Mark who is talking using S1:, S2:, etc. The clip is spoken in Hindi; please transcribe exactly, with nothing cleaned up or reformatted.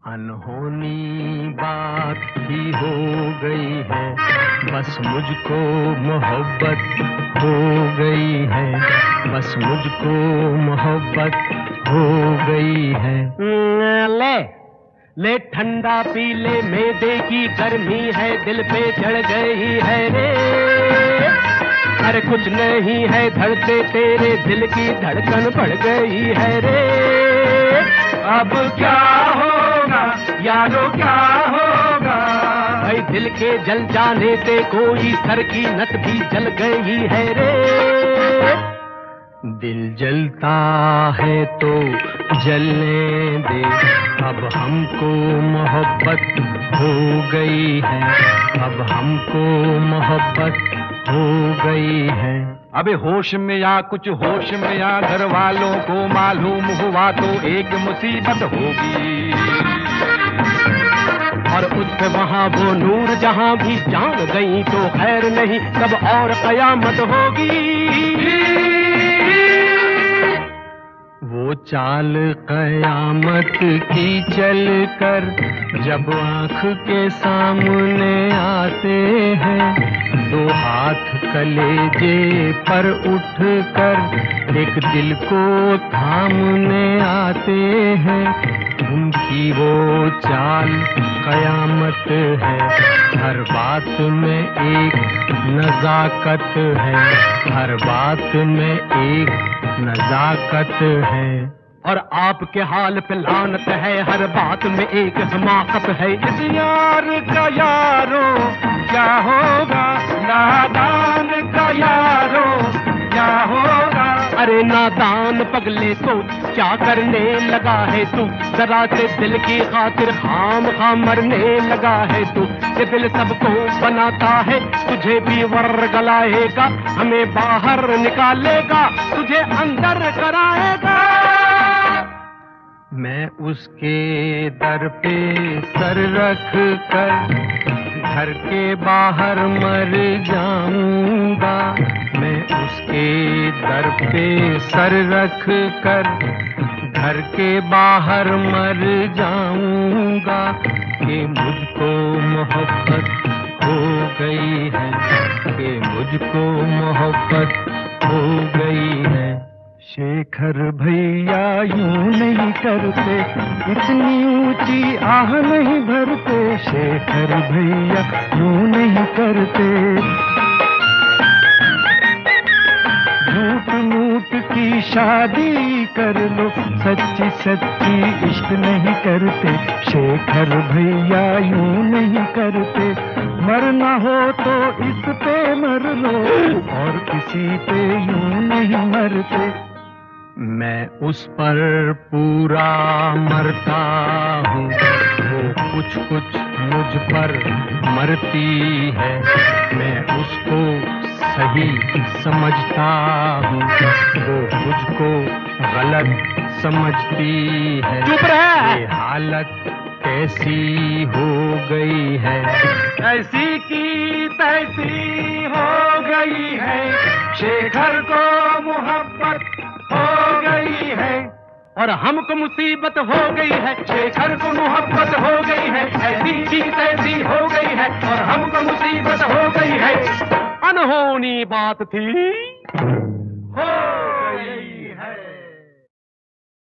S1: अनहोनी बात ही हो गई है, बस मुझको मोहब्बत हो गई है, बस मुझको मोहब्बत हो गई है। ले ले ठंडा पी ले, मैदे की गर्मी है दिल पे चढ़ गई है रे। अरे कुछ नहीं है धड़के तेरे दिल की धड़कन बढ़ गई है रे। अब क्या होगा यारो क्या होगा, भाई दिल के जल जाने से कोई सर की नस भी जल गई है रे। दिल जलता है तो जलने दे, अब हमको मोहब्बत हो गई है, अब हमको मोहब्बत हो गई है।
S2: अबे होश में या कुछ होश में या घर वालों को मालूम हुआ तो एक मुसीबत होगी,
S1: और उस पे वहाँ वो नूर जहाँ भी जान गई तो खैर नहीं तब और कयामत होगी। वो चाल कयामत की चल कर जब आँख के सामने आते हैं, दो हाथ कलेजे पर उठ कर एक दिल को थामने आते हैं। उनकी वो चाल कयामत है, हर बात में एक नजाकत है, हर बात में एक नजाकत है। और आपके हाल पे लानत है, हर बात में एक हमाकत है।
S2: इस यार का यारो क्या होगा, नादान का यारो क्या होगा।
S1: अरे नादान पगले तो क्या करने लगा है तू, जरा से दिल की खातिर खाम खाम मरने लगा है तू। ये दिल सबको बनाता है, तुझे भी वर्गलाएगा, हमें बाहर निकालेगा, तुझे अंदर कराएगा। मैं उसके दर पे सर रख कर घर के बाहर मर जाऊंगा, मैं उसके दर पे सर रख कर घर के बाहर मर जाऊंगा, कि मुझको मोहब्बत हो गई है, कि मुझको मोहब्बत हो गई है।
S2: शेखर भैया यूं नहीं करते, इतनी ऊंची आह नहीं भरते। शेखर भैया यूं नहीं करते, झूठ मूठ की शादी कर लो, सच्ची सच्ची इश्क नहीं करते। शेखर भैया यूं नहीं करते, मरना हो तो इस पे मर लो, और किसी पे यूं नहीं मरते।
S1: मैं उस पर पूरा मरता हूँ, वो कुछ कुछ मुझ पर मरती है, मैं उसको सही समझता हूँ, वो मुझको गलत समझती है।
S2: चुप रह।
S1: ये हालत कैसी हो गई है,
S2: ऐसी की तैसी हो गई है। शेखर को मोहब्बत हो गई है,
S1: और हमको मुसीबत हो गई है।
S2: शेखर को मोहब्बत हो गई है, ऐसी की तैसी हो गई है, और हमको मुसीबत हो गई है।
S1: अनहोनी बात थी
S2: हो